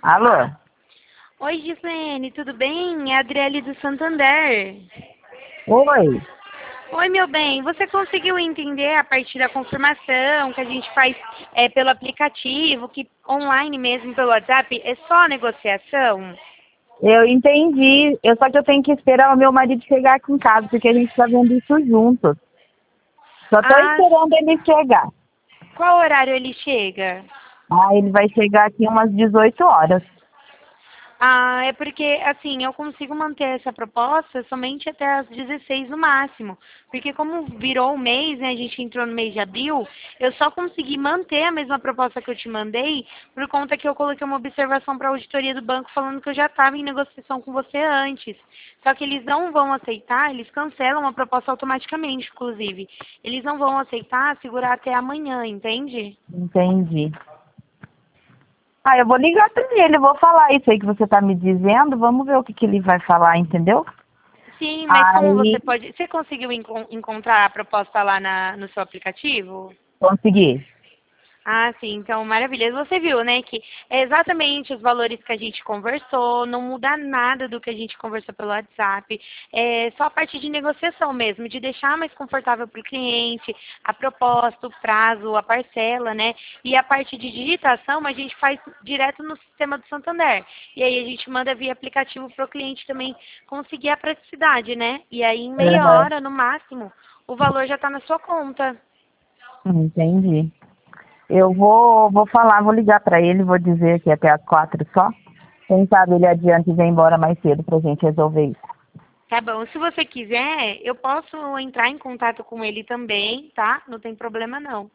Alô? Oi, Gislene, tudo bem? É a Adriele do Santander. Oi? Oi, meu bem, você conseguiu entender a partir da confirmação que a gente faz pelo aplicativo, que online mesmo pelo WhatsApp é só negociação? Eu entendi. Só que eu tenho que esperar o meu marido chegar aqui em casa, porque a gente tá vendo isso juntos. Só tô Ah, esperando ele chegar. qual horário ele chega? Ah, ele vai chegar aqui umas 18 horas. Ah, é porque, assim, eu consigo manter essa proposta somente até as 16 no máximo. Porque como virou o mês, né, a gente entrou no mês de abril, eu só consegui manter a mesma proposta que eu te mandei por conta que eu coloquei uma observação para a auditoria do banco falando que eu já estava em negociação com você antes. Só que eles não vão aceitar, eles cancelam a proposta automaticamente, inclusive. Eles não vão aceitar segurar até amanhã, entende? Entendi. Ah, eu vou ligar pra ele, vou falar isso aí que você tá me dizendo. Vamos ver o que ele vai falar, entendeu? Sim, mas como você Aí, pode. Você conseguiu encontrar a proposta lá no seu aplicativo? consegui. Ah, sim, então maravilha. Você viu, né, que é exatamente os valores que a gente conversou, não muda nada do que a gente conversou pelo WhatsApp, é só a parte de negociação mesmo, de deixar mais confortável para o cliente, a proposta, o prazo, a parcela, né? E a parte de digitação a gente faz direto no sistema do Santander. E aí a gente manda via aplicativo para o cliente também conseguir a praticidade, né? E aí em meia Aham. hora, no máximo, o valor já está na sua conta. Entendi. Eu vou falar, vou ligar pra ele, vou dizer que até às 4 só. Quem sabe ele adianta e vem embora mais cedo pra gente resolver isso. Tá bom. Se você quiser, eu posso entrar em contato com ele também, tá? Não tem problema não.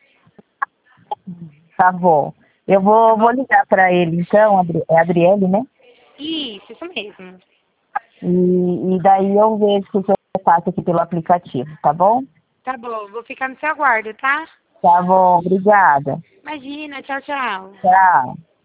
Tá bom. Eu Tá vou bom? ligar pra ele então, é a Adriele, né? Isso mesmo. E daí eu vejo se eu faço aqui pelo aplicativo, tá bom? Tá bom, vou ficar no seu aguardo, tá? Tá bom, obrigada. Imagina, tchau, tchau. Tchau.